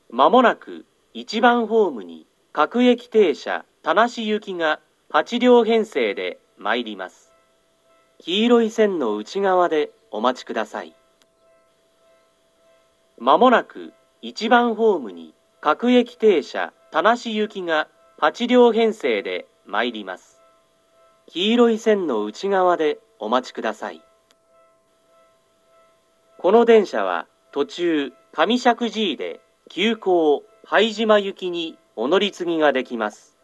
まもなく1番ホームに各駅停車田無行きが8両編成で参ります。黄色い線の内側でお待ちください。まもなく1番ホームに各駅停車田無行きが8両編成で参ります。黄色い線の内側でお待ちください。この電車は途中上石神井で急行拝島行きにお乗り継ぎができます。